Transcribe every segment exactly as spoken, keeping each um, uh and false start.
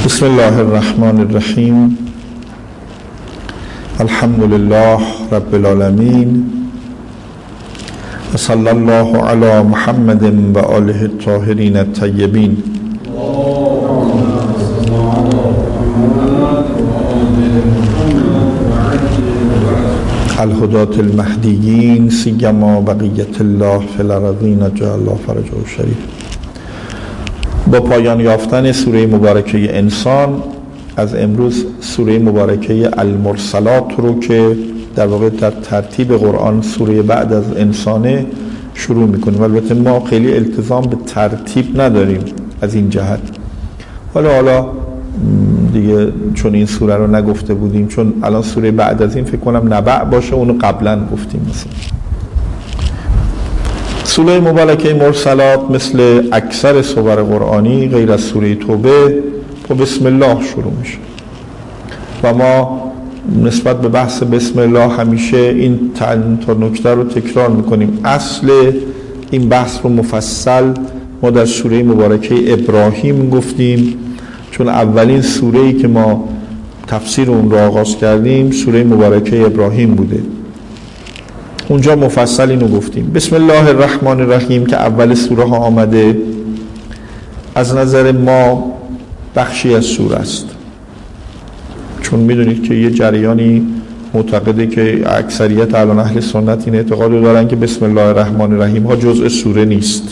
بسم الله الرحمن الرحیم. الحمد لله رب العالمین و صلی الله علی محمد و آله الطاهرین الطیبین. الهداة المهدیین سیما بقیت الله فی الارضین جعل الله فرجه الشریف. با پایان یافتن سوره مبارکه انسان، از امروز سوره مبارکه المرسلات رو که در واقع در ترتیب قرآن سوره بعد از انسانه شروع میکنیم. البته ما خیلی التزام به ترتیب نداریم از این جهت، حالا حالا دیگه چون این سوره رو نگفته بودیم، چون الان سوره بعد از این فکر کنم نبع باشه، اونو قبلا گفتیم. مثلا سوره مبارکه مرسلات مثل اکثر سور قرآنی غیر از سوره توبه با بسم الله شروع میشه و ما نسبت به بحث بسم الله همیشه این تا نکته رو تکرار میکنیم. اصل این بحث رو مفصل ما در سوره مبارکه ابراهیم گفتیم، چون اولین سوره‌ای که ما تفسیر اون رو آغاز کردیم سوره مبارکه ابراهیم بوده. اونجا مفصل اینو گفتیم. بسم الله الرحمن الرحیم که اول سوره ها آمده، از نظر ما بخشی از سوره است، چون میدونید که یه جریانی معتقده که اکثریت الان اهل سنت این اعتقاد رو دارن که بسم الله الرحمن الرحیم ها جزء سوره نیست،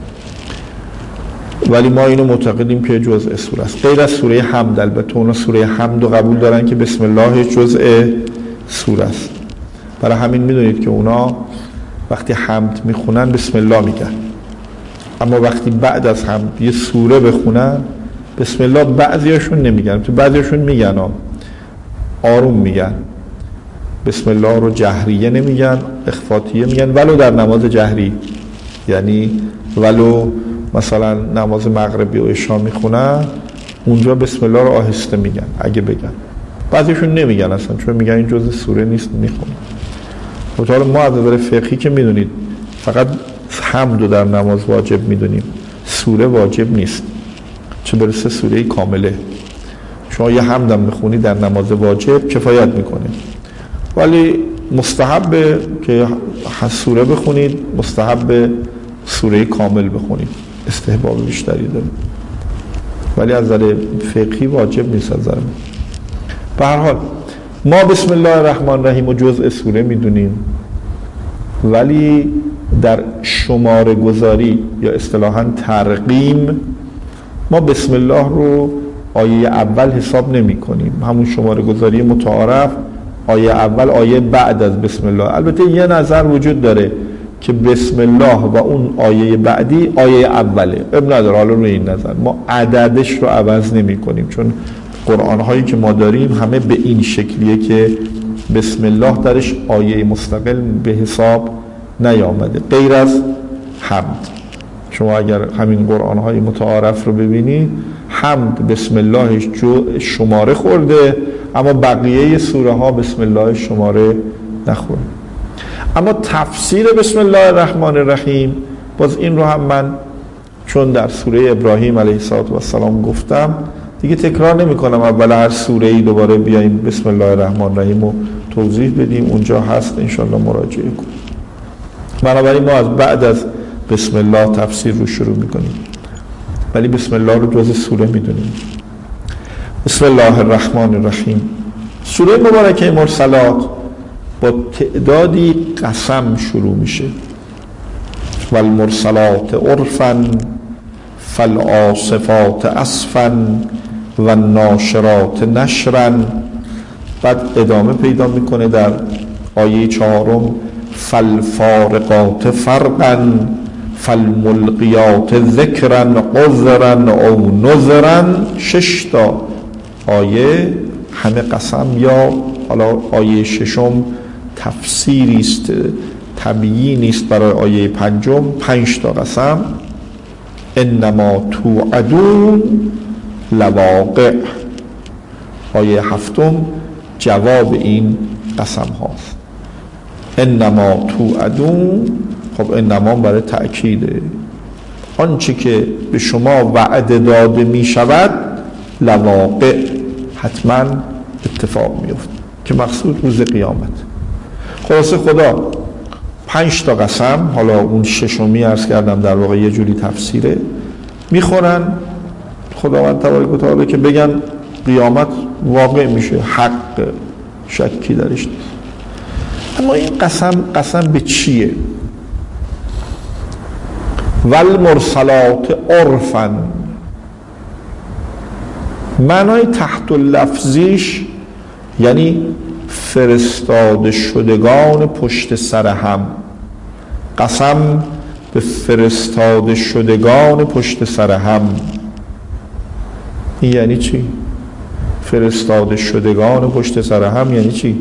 ولی ما اینو معتقدیم که جزء سوره است. غیر از سوره حمد، البته اونا سوره حمد رو قبول دارن که بسم الله جزء سوره است. برای همین میدونید که اونا وقتی حمد میخونن بسم الله میگن، اما وقتی بعد از حمد یه سوره بخونن بسم الله بعضیاشون نمیگن، تو بعضیاشون میگن آروم میگن، بسم الله رو جهریه نمیگن، اخفاتیه میگن، ولو در نماز جهری، یعنی ولو مثلا نماز مغربی و عشا میخونن اونجا بسم الله رو آهسته میگن اگه بگن. بعضیشون نمیگن اصلا، چون میگن این جزء سوره نیست میخونن. حالا ما از نظر فقهی که میدونید فقط حمد رو در نماز واجب میدونیم، سوره واجب نیست، چه برسه سوره کامله. شما یه حمد هم میخونی در نماز واجب کفایت میکنه، ولی مستحب که سوره بخونید، مستحب سوره کامل بخونید، استحباب بیشتری داره، ولی از نظر فقهی واجب نیست. از نظر به هر حال ما بسم الله الرحمن الرحیم و جزء سوره میدونیم، ولی در شماره گذاری یا اصطلاحاً ترقیم ما بسم الله رو آیه اول حساب نمی کنیم. همون شماره گذاری متعارف، آیه اول آیه بعد از بسم الله. البته یه نظر وجود داره که بسم الله و اون آیه بعدی آیه اوله، اب نداره. حالا روی این نظر ما عددش رو عوض نمی کنیم، چون قرآن هایی که ما داریم همه به این شکلیه که بسم الله درش آیه مستقل به حساب نیامده، غیر از حمد. شما اگر همین قرآن های متعارف رو ببینید، حمد بسم اللهش شماره خورده، اما بقیه سوره ها بسم الله شماره نخورده. اما تفسیر بسم الله الرحمن الرحیم، باز این رو هم من چون در سوره ابراهیم علیه السلام گفتم دیگه تکرار نمی کنم، اول هر سوره ای دوباره بیاییم بسم الله الرحمن الرحیم رو توضیح بدیم، اونجا هست انشالله مراجعه کنیم. بنابراین ما از بعد از بسم الله تفسیر رو شروع میکنیم، ولی بسم الله رو جز سوره میدونیم. بسم الله الرحمن الرحیم. سوره مبارکه مرسلات با تعدادی قسم شروع میشه. والمرسلات عرفا فالعاصفات عصفا و ناشرات نشرا. بعد ادامه پیدا میکنه در آیه چهارم فالفارقات فرقا فالملقیات ذکرا عذرا او نذرا. شش تا آیه همه قسم، یا حالا آیه ششم تفسیری است، تبیینی است برای آیه پنجم، پنج تا قسم. انما توعدون لواقع. آیه هفتم جواب این قسم هاست. انما توعدون، خب انما برای تأکیده، آنچه که به شما وعده داده می شود لواقع حتما اتفاق میفته که مقصود روز قیامت. خلاصه خدا پنج تا قسم، حالا اون ششمی عرض کردم در واقع یه جوری تفسیره، میخورن خداوند تبارک و تعالی که بگن قیامت واقع میشه، حق، شکی درش نیست. اما این قسم قسم به چیه؟ والمرسلات عرفا، معنای تحت لفظیش یعنی فرستاده شدگان پشت سر هم. قسم به فرستاده شدگان پشت سر هم. این یعنی چی؟ فرستاده شدگان پشت سر هم یعنی چی؟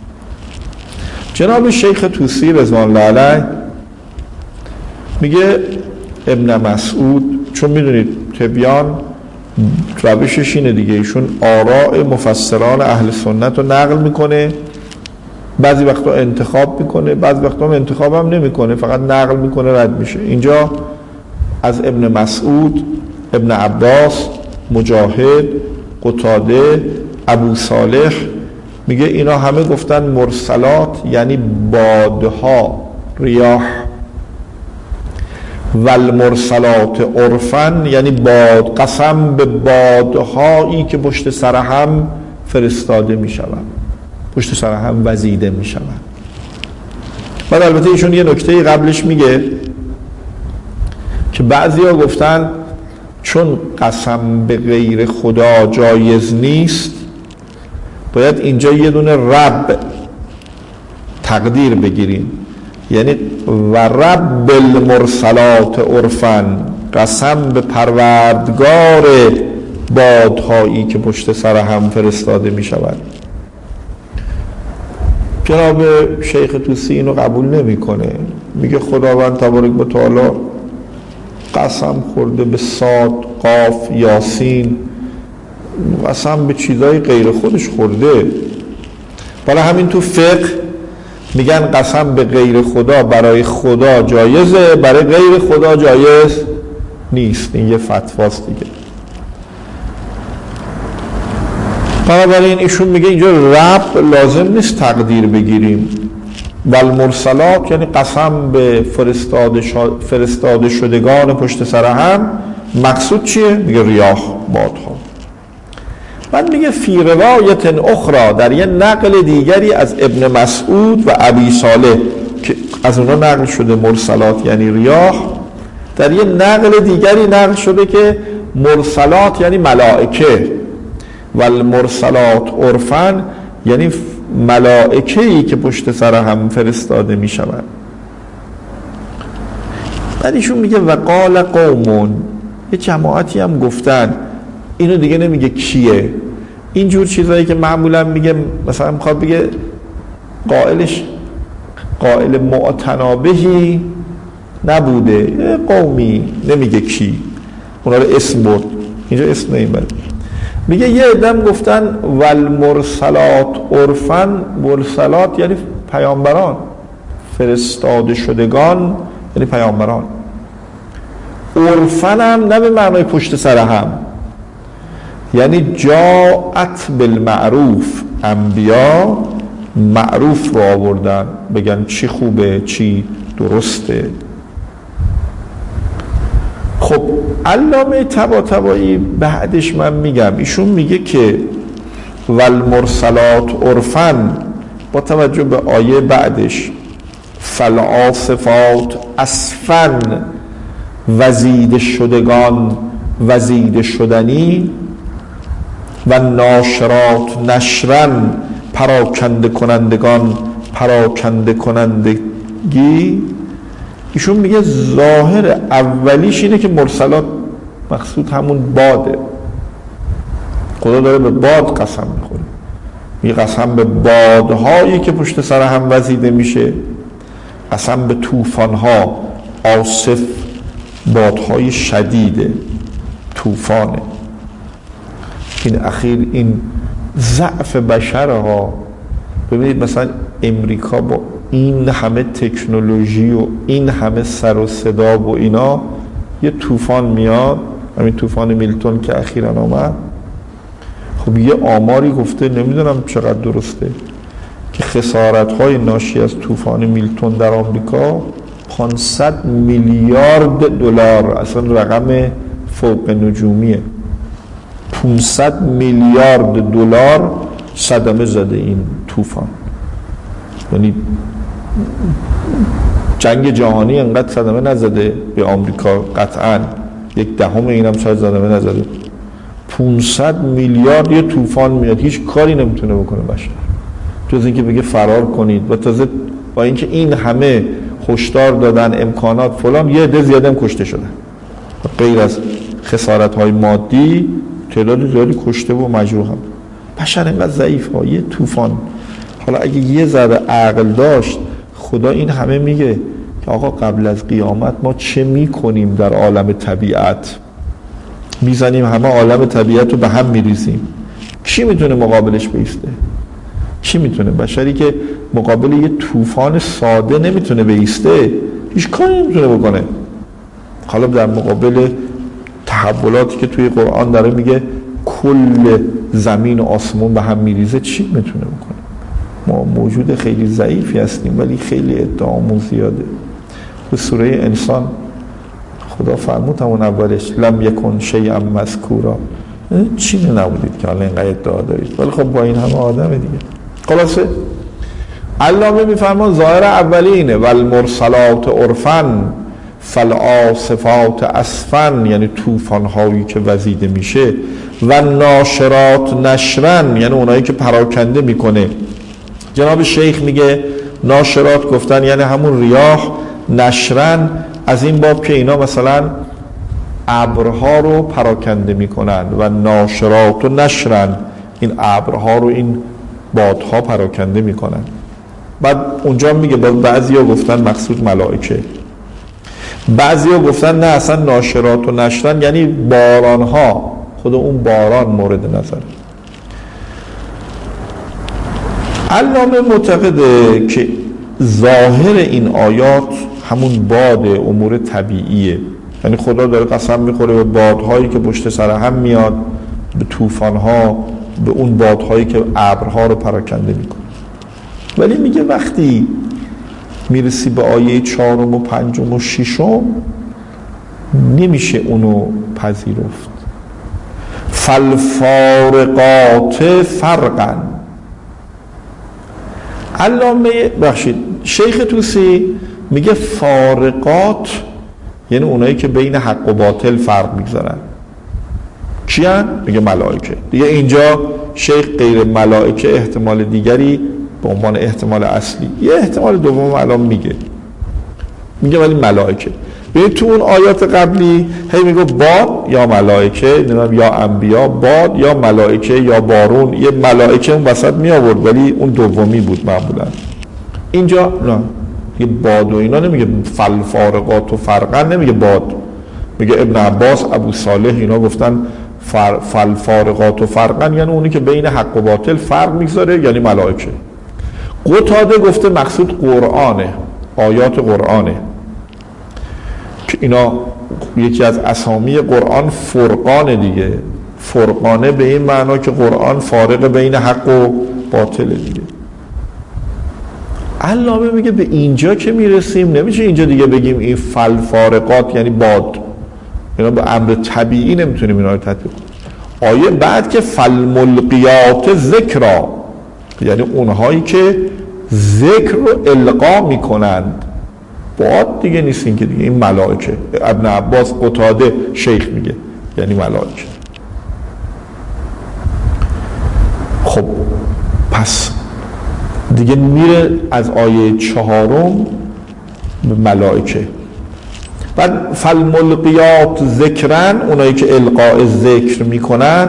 جناب شیخ طوسی رضوان الله علیه میگه ابن مسعود، چون میدونید تبیان روشش اینه دیگه، ایشون آراء مفسران اهل سنت رو نقل میکنه، بعضی وقتا انتخاب میکنه، بعضی وقتا هم انتخاب هم نمیکنه، فقط نقل میکنه رد میشه. اینجا از ابن مسعود، ابن عباس، مجاهد، قتاده، ابو صالح میگه اینا همه گفتن مرسلات یعنی بادها، ریاح. والمرسلات عرفا یعنی باد، قسم به بادهایی که پشت سر هم فرستاده میشوند، پشت سر هم وزیده میشوند. بعد البته ایشون یه نکته قبلش میگه که بعضیا گفتن چون قسم به غیر خدا جایز نیست، باید اینجا یه دونه رب تقدیر بگیریم، یعنی و رب المرسلات عرفا، قسم به پروردگار بادهایی که پشت سر هم فرستاده می شود. جناب شیخ طوسی اینو قبول نمی کنه، میگه خداوند تبارک و تعالی قسم خورده به صاد، قاف، یاسین، قسم به چیزای غیر خودش خورده. بالا همین تو فقه میگن قسم به غیر خدا برای خدا جایزه، برای غیر خدا جایز نیست. این یه فتواست دیگه. بنابراین ایشون میگه اینجا رب لازم نیست تقدیر بگیریم. والمرسلات یعنی قسم به فرستاده, فرستاده شدگان پشت سر هم. مقصود چیه؟ میگه ریاح، بادها. بعد میگه فی روایت اخرى، در یه نقل دیگری از ابن مسعود و ابی صالح که از اونا نقل شده مرسلات یعنی ریاح، در یه نقل دیگری نقل شده که مرسلات یعنی ملائکه، والمرسلات عرفا یعنی ملائکه‌ای که پشت سر هم فرستاده میشوند. بعد ایشون میگه وقال قومون، یه جماعتی هم گفتن، اینو دیگه نمیگه کیه، اینجور چیزایی که معمولا میگه مثلا میخواد بگه قائلش قائل معتنابهی نبوده، قومی، نمیگه کی، اونا رو اسم برد، اینجا اسم نمیبره. میگه یه عدم گفتن والمرسلات عرفا، مرسلات یعنی پیامبران، فرستاده شدگان یعنی پیامبران. عرفا هم نه به معنای پشت سر هم، یعنی جاءت بالمعروف، انبیا معروف رو آوردن بگن چی خوبه چی درسته. خب علامه طباطبایی بعدش من میگم، ایشون میگه که والمرسلات عرفا با توجه به آیه بعدش فالعاصفات عصفا، وزیده شدگان وزیده شدنی، و ناشرات نشرن، پراکنده کنندگان پراکنده کنندگی. ایشون میگه ظاهر اولیش اینه که مرسلات مقصود همون باده، خدا داره به باد قسم میخوره، میگه قسم به بادهایی که پشت سر هم وزیده میشه، قسم به طوفانها، عاصف بادهای شدیده، طوفانه. این اخیر این ضعف بشرها، ببینید مثلا امریکا با این همه تکنولوژی و این همه سر و صدا و اینا، یه طوفان میاد، همین طوفان میلتون که اخیراً آمد، خب یه آماری گفته، نمیدونم چقدر درسته، که خسارت‌های ناشی از طوفان میلتون در آمریکا پانصد میلیارد دلار، اصلا رقم فوق نجومیه. پانصد میلیارد دلار صدمه زده این طوفان. یعنی جنگ جهانی انقدر صدمه نزده به آمریکا، قطعاً یک دهم اینم شاید صدمه نزده. پانصد میلیارد یه طوفان میاد، هیچ کاری نمیتونه بکنه بشر جز اینکه بگه فرار کنید. و تازه با اینکه این همه هشدار دادن، امکانات فلان، یه عده زیاده هم کشته شدن. غیر از خسارت‌های مادی تعداد زیادی کشته و مجروح هم. بشر اینقدر ضعیف ها، یه طوفان. حالا اگه یه ذره عقل داشت، خدا این همه میگه که آقا قبل از قیامت ما چه میکنیم در عالم طبیعت؟ میزنیم همه عالم طبیعت رو به هم میریزیم. کی میتونه مقابلش بیسته؟ کی میتونه؟ بشری که مقابل یه طوفان ساده نمیتونه بیسته، هیچ کاری نمیتونه بکنه. حالا در مقابل تحولاتی که توی قرآن داره میگه کل زمین و آسمون به هم میریزه، چی میتونه بکنه؟ ما موجود خیلی ضعیفی هستیم ولی خیلی ادعامون زیاده. به سوره انسان خدا فرمود همون اولش لم یکن شیئا مذکورا، چی نبودید که حالا اینقدر ادعا دارید، ولی خب با این همه آدم دیگه. خلاصه علامه میفرمان ظاهر اولی اینه والمرسلات عرفا فالعاصفات اسفن، یعنی طوفان هایی که وزیده میشه، و ناشرات نشرن، یعنی اونایی که پراکنده میکنه. جناب شیخ میگه ناشرات گفتن یعنی همون ریاح، نشرن از این باب که اینا مثلا ابرها رو پراکنده میکنن، و ناشرات و نشرن این ابرها رو این بادها پراکنده میکنن. بعد اونجا میگه بعضیا گفتن مقصود ملائکه، بعضیا گفتن نه اصلا ناشرات و نشرن یعنی بارانها، خود اون باران مورد نظر. علامه معتقده که ظاهر این آیات همون باد امور طبیعیه، یعنی خدا داره قسم میخوره به بادهایی که پشت سر هم میاد، به طوفان‌ها، به اون بادهایی که ابرها رو پراکنده میکنه. ولی میگه وقتی میرسی به آیه چهارم و پنجم و ششم نمیشه اونو پذیرفت. فالفارقات فرقا. علامه بخشید شیخ طوسی میگه فارقات یعنی اونایی که بین حق و باطل فرق میگذارن. کیان؟ میگه ملائکه. دیگه اینجا شیخ غیر ملائکه احتمال دیگری به عنوان احتمال اصلی، یه احتمال دوم الان میگه میگه ولی ملائکه. ببین تو اون آیات قبلی هی میگه باد یا ملائکه، نمیدونم یا انبیا، باد یا ملائکه یا بارون، یه ملائکه اون وسط می آورد ولی اون دومی بود معمولا. اینجا نه، یه باد و اینا نمیگه، فالفارقات و فرقا نمیگه باد، میگه ابن عباس، ابو صالح اینا گفتن فالفارقات و فرقا یعنی اونی که بین حق و باطل فرق میگذاره یعنی ملائکه. قتاده گفته مقصود قرآنه، آیات قرآنه که اینا یکی از اسامی قرآن فرقانه دیگه. فرقانه به این معنا که قرآن فارق بین حق و باطل دیگه. علامه میگه به اینجا که میرسیم نمیشه اینجا دیگه بگیم این فالفارقات یعنی باد، اینا به امر طبیعی نمیتونیم اینا رو تطبیق کنیم. آیه بعد که فالملقیات ذکرا یعنی اونهایی که ذکر رو القا میکنند، باد دیگه نیستین که دیگه این ملائکه. ابن عباس، قتاده، شیخ میگه یعنی ملائکه. خب پس دیگه میره از آیه چهارم به ملائکه. بعد فالملقیات ذکرن اونایی که القاء ذکر میکنن،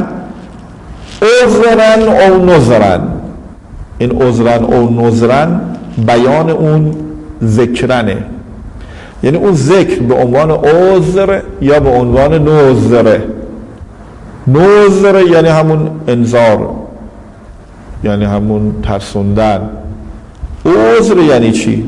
عذرن او نذرن. این عذرن او نذرن بیان اون ذکرنه، یعنی اون ذکر به عنوان عذر یا به عنوان نذره. نذر یعنی همون انذار، یعنی همون ترسوندن. عذر یعنی چی؟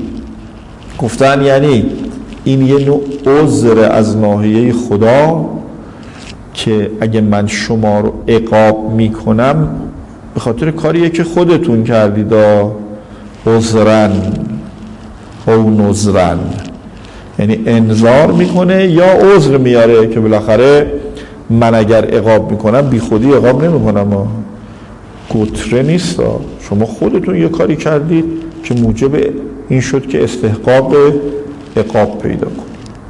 گفتن یعنی این یه نوع عذر از ناحیه خدا که اگه من شما رو عقاب میکنم به خاطر کاریه که خودتون کردید، عذرن او نذرن، یعنی انذار میکنه یا عذر میاره که بالاخره من اگر عقاب میکنم بی خودی عقاب نمیکنم، گتره نیست، شما خودتون یه کاری کردید که موجب این شد که استحقاق عقاب پیدا کن.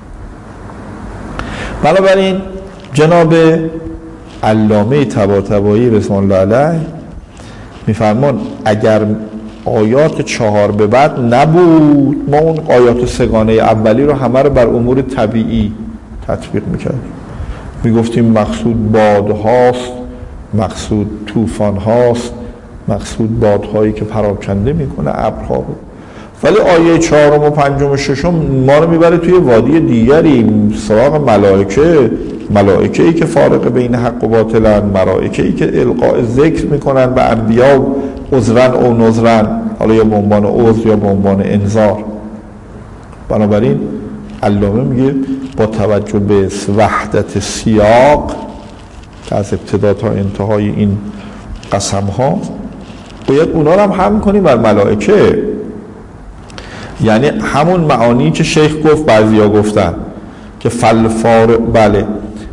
بنابراین جناب علامه طباطبایی رضوان الله علیه میفرمان اگر آیات چهار به بعد نبود ما اون آیات سگانه اولی رو همه رو بر امور طبیعی تطبیق میکردیم، میگفتیم مقصود بادهاست، مقصود طوفان هاست، مقصود بادهایی که پراکنده میکنه ابرها رو. ولی آیه چهارم و پنجم و ششم ما رو میبره توی وادی دیگری، سراغ ملائکه، ملائکه‌ای که فارق بین حق و باطلن، ملائکه‌ای که القاء ذکر میکنن به انبیا عذرن او نذرن، حالا یا به عنوان عذر یا به عنوان انذار. بنابراین علامه میگه با توجه به وحدت سیاق که از ابتدا تا انتهای این قسم ها باید اونا رو هم هم کنیم بر ملائکه، یعنی همون معانی که شیخ گفت بعضیا گفتن که فلفار بله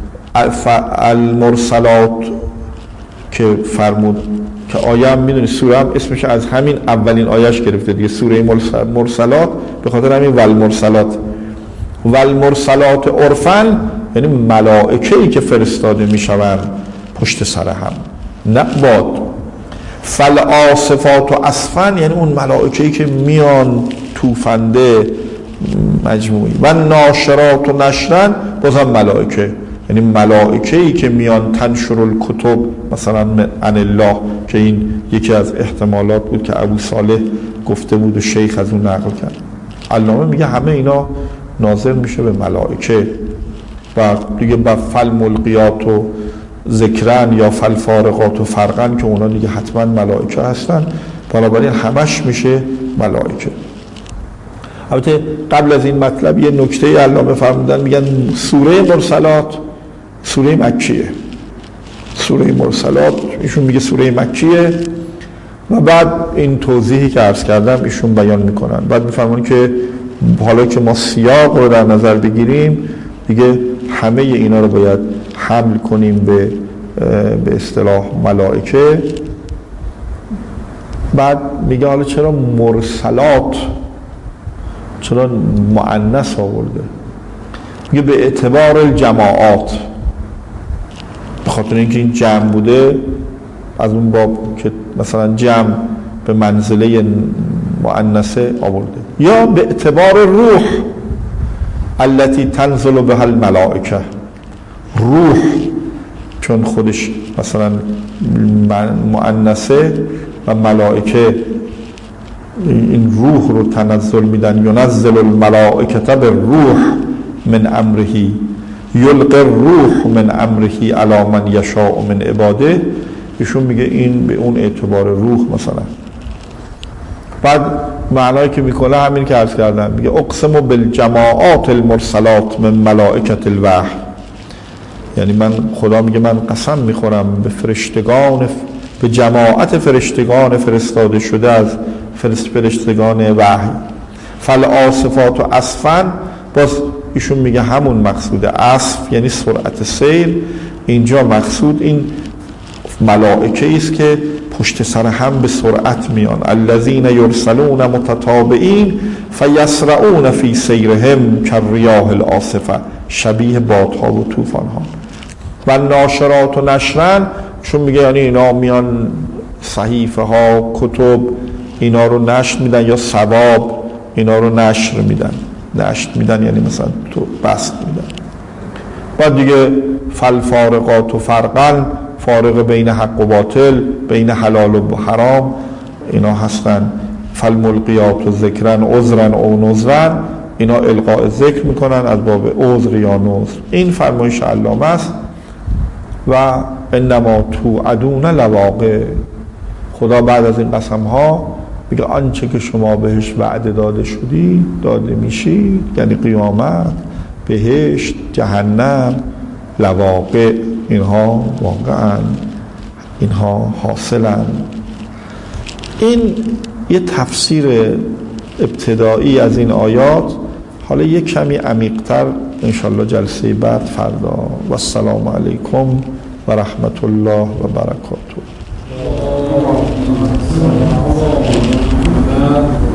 المرسلات که فرمود که آیه هم میدونی سوره هم اسمش از همین اولین آیهش گرفته دیگه، سوره مرسلات به خاطر همین والمرسلات. والمرسلات عرفن یعنی ملائکه‌ای که فرستاده میشوند پشت سر هم، نه باد. فالعاصفات و اصفن یعنی اون ملائکه‌ای که میان توفنده مجموعی. و ناشرات و نشرن بازم ملائکه، یعنی ملائکه‌ای که میان تنشر الکتب مثلا عن الله، که این یکی از احتمالات بود که ابو صالح گفته بود و شیخ از اون نقل کرد. علامه میگه همه اینا ناظر میشه به ملائکه و دیگه با فالملقیات و ذکرن یا فالفارقات و فرقن که اونا دیگه حتما ملائکه هستن، بنابراین همش میشه ملائکه. البته قبل از این مطلب یه نکته علامه فرمودن، میگن سوره مرسلات سوره مکیه، سوره مرسلات ایشون میگه سوره مکیه و بعد این توضیحی که عرض کردم ایشون بیان میکنن. بعد میفرمون که حالا که ما سیاق رو در نظر بگیریم دیگه همه اینا رو باید حمل کنیم به به اصطلاح ملائکه. بعد میگه حالا چرا مرسلات، چرا مؤنث آورده؟ میگه به اعتبار الجماعات، به خاطر اینکه این جمع بوده از اون باب که مثلا جمع به منزله مؤنثه آورده، یا به اعتبار روح التي تنزل بها الملائکه، روح چون خودش مثلا مؤنثه و ملائکه این روح رو تنزل میدن، ینزل الملائکه بالروح من امره یلقی الروح من امره علی من یشاء من عباده. ایشون میگه این به اون اعتبار روح مثلا. بعد معنایی که میکنه همین که عرض کردم، میگه اقسم بالجماعات المرسلات من ملائکه الوحی، یعنی من خدا میگه من قسم میخورم به فرشتگان، به جماعت فرشتگان فرستاده شده از فرست فرشتگان وحی. فالعاصفات و اصفن، باز ایشون میگه همون مقصود اصف یعنی سرعت سیر، اینجا مقصود این ملائکه است که پشت سر هم به سرعت میان. الذین یرسلون متتابعین فیسرعون فی سیرهم کالریاح العاصفه، شبیه بادها و طوفان ها. و ناشرات و نشرن چون میگه یعنی اینا میان صحیفه ها کتب اینا رو نشر میدن یا ثواب اینا رو نشر میدن، نشر میدن یعنی مثلا تو بست میدن. بعد دیگه فالفارقات و فرقن، فارق بین حق و باطل، بین حلال و حرام اینا هستن. فالملقیات و ذکرن عذرن او نذرن، اینا القاء ذکر میکنن از باب عذر یا نذر. این فرمایش علامه است. و انما توعدون لواقع، خدا بعد از این قسم ها میگه آنچه که شما بهش وعده داده شدی داده میشید، یعنی قیامت، بهشت، جهنم، لواقع اینها واقعا اینها حاصلن. این یه تفسیر ابتدایی از این آیات. حالا یک کمی عمیق‌تر انشالله جلسه بعد فردا. و السلام علیکم و رحمت الله و برکاته.